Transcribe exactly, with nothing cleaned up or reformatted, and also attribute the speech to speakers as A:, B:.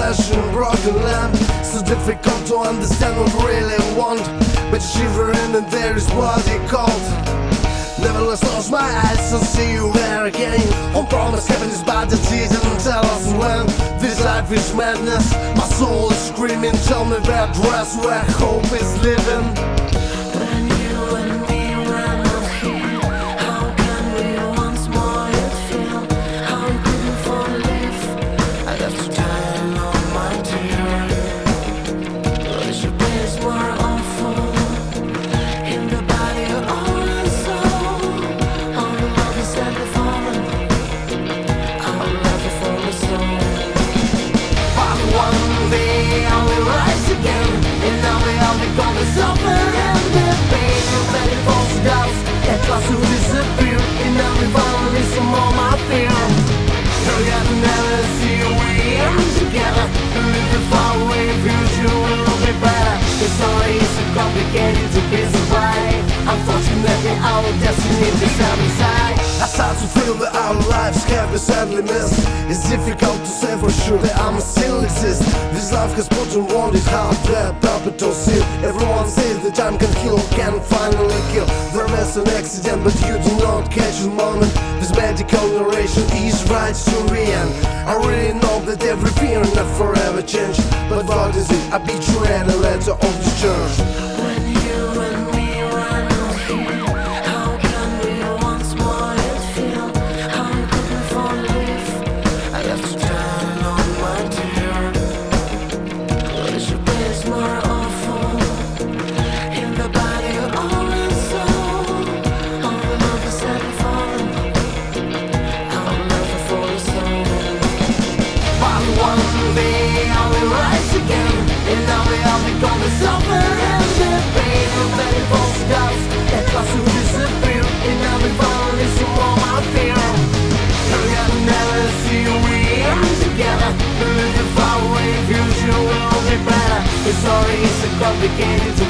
A: flesh and broken lamb. So difficult to understand what we really want, but shivering and there is what he called. Nevertheless, close my eyes and see you there again. On promise, heaven is bad, the tears and tell us when. This life is madness, my soul is screaming. Tell me where dress, where hope is living.
B: When you and me were not here, how can we once more yet feel how we couldn't forlive? I left to die alone, my dear. Wish your place were awful in the body or all and soul. All the love is set before me, I'll never for the soul.
A: But one day I will rise again, and now we all become the suffer and the pain. Your belly falls doubts, at last you disappear, and now we finally some more my fear. You're gonna never see a way in together, and if the far away future will be better. The story is so complicated to be survived. Unfortunately, our destiny is set aside. I start to feel that our lives have been sadly missed. It's difficult to say for sure that I must still exist. This life has put on one is hard to puppet or seal. Everyone says that time can heal, can finally kill. There is an accident, but you do not catch the moment. This medical narration is right to the end. I really know that every fear not forever change. But what is it? I betrayed a letter of the church.
B: When you and me were not here, how can we once more yet feel how we couldn't forlive? I left to die alone, my dear. Wish your place more awful in the body or all and soul. All the love is set before me, I'll never for the soul.
A: But one day I will rise again, and now we all become the suffer and the pain. Your belly falls doubts, at last you disappear, and now we finally see more my fear. You're gonna never see we end together, and if the far away future will be better. The story is so complicated